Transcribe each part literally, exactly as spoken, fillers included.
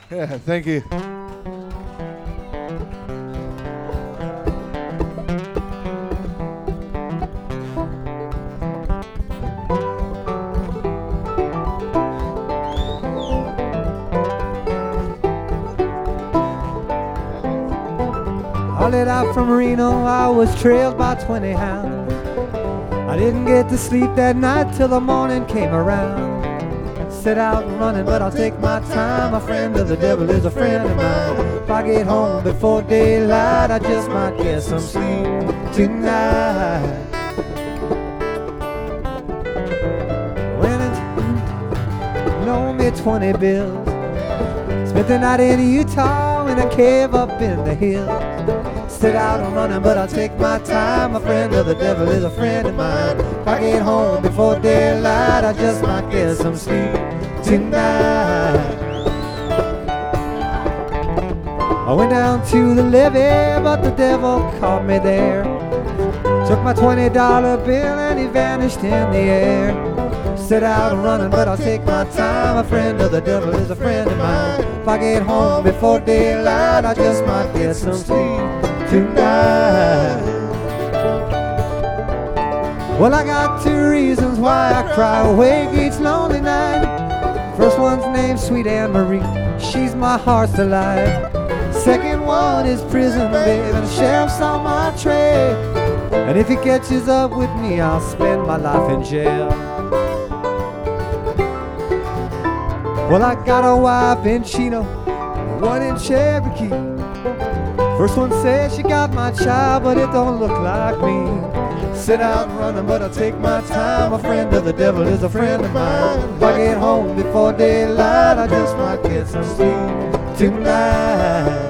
Yeah, thank you. I lit out from Reno, I was trailed by twenty hounds. I didn't get to sleep that night till the morning came around. Set out running, but I'll take my time. A friend of the devil is a friend of mine. If I get home before daylight, I just might get some sleep tonight. When it's loan me twenty bills. Spent the night in Utah in a cave up in the hills. Set out and running, but I'll take my time. A friend of the devil is a friend of mine. If I get home before daylight, I just might get some sleep tonight. I went down to the levee, but the devil caught me there. Took my twenty dollar bill and he vanished in the air. Set out and running, but I'll take my time. A friend of the devil is a friend of mine. If I get home before daylight, I just might get some sleep tonight. Well, I got two reasons why I cry awake each lonely night. First one's named Sweet Anne Marie, she's my heart's delight. Second one is prison, babe, and the sheriff's on my trail. And if he catches up with me, I'll spend my life in jail. Well, I got a wife in Chino, one in Cherokee. First one says she got my child, but it don't look like me. Sit out running, but I'll take my time. A friend of the devil is a friend of mine. If I get home before daylight, I just might get some sleep tonight.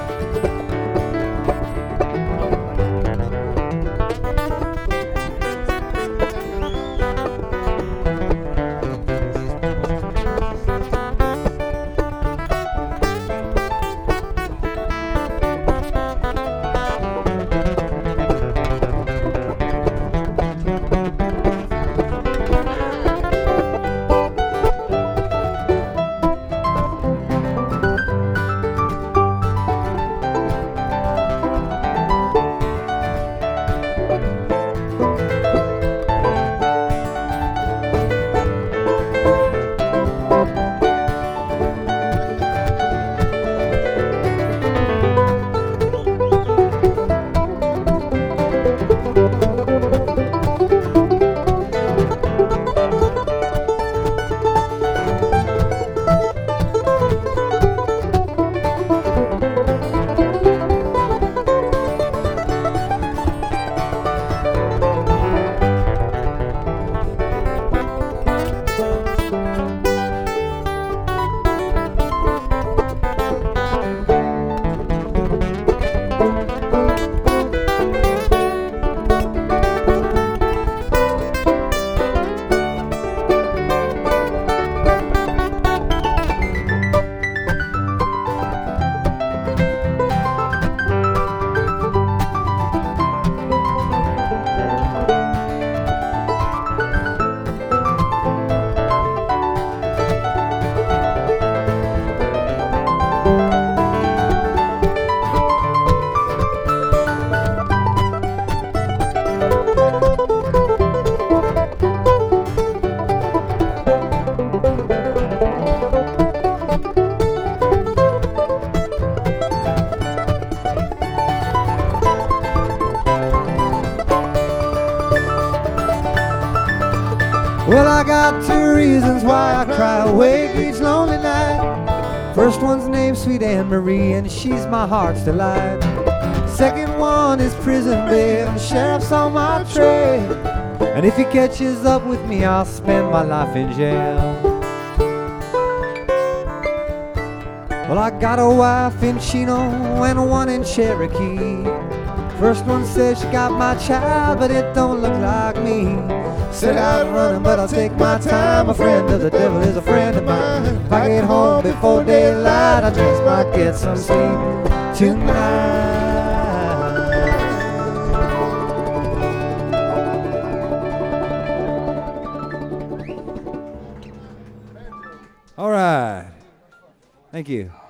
Well, I got two reasons why I cry awake each lonely night. First one's named Sweet Anne Marie, and she's my heart's delight. Second one is prison, babe, and the sheriff's on my trail. And if he catches up with me, I'll spend my life in jail. Well, I got a wife in Chino and one in Cherokee. First one says she got my child, but it don't look like me. Set out running, but I'll take my time. A friend of the devil is a friend of mine. If I get home before daylight, I just might get some sleep tonight. All right. Thank you.